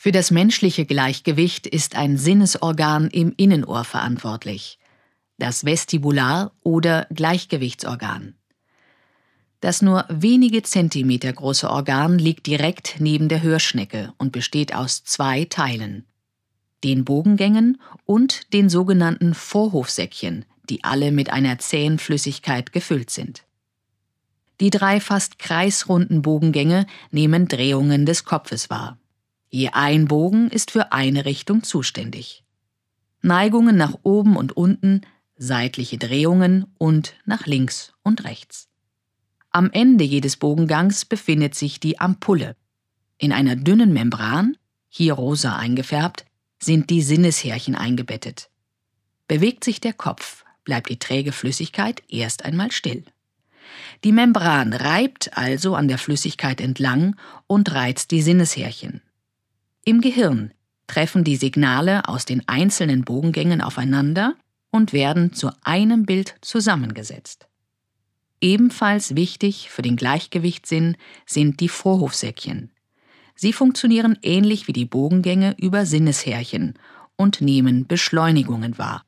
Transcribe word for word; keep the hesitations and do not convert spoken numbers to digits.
Für das menschliche Gleichgewicht ist ein Sinnesorgan im Innenohr verantwortlich, das Vestibular- oder Gleichgewichtsorgan. Das nur wenige Zentimeter große Organ liegt direkt neben der Hörschnecke und besteht aus zwei Teilen: den Bogengängen und den sogenannten Vorhofsäckchen, die alle mit einer zähen Flüssigkeit gefüllt sind. Die drei fast kreisrunden Bogengänge nehmen Drehungen des Kopfes wahr. Je ein Bogen ist für eine Richtung zuständig. Neigungen nach oben und unten, seitliche Drehungen und nach links und rechts. Am Ende jedes Bogengangs befindet sich die Ampulle. In einer dünnen Membran, hier rosa eingefärbt, sind die Sinneshärchen eingebettet. Bewegt sich der Kopf, bleibt die träge Flüssigkeit erst einmal still. Die Membran reibt also an der Flüssigkeit entlang und reizt die Sinneshärchen. Im Gehirn treffen die Signale aus den einzelnen Bogengängen aufeinander und werden zu einem Bild zusammengesetzt. Ebenfalls wichtig für den Gleichgewichtssinn sind die Vorhofsäckchen. Sie funktionieren ähnlich wie die Bogengänge über Sinneshärchen und nehmen Beschleunigungen wahr.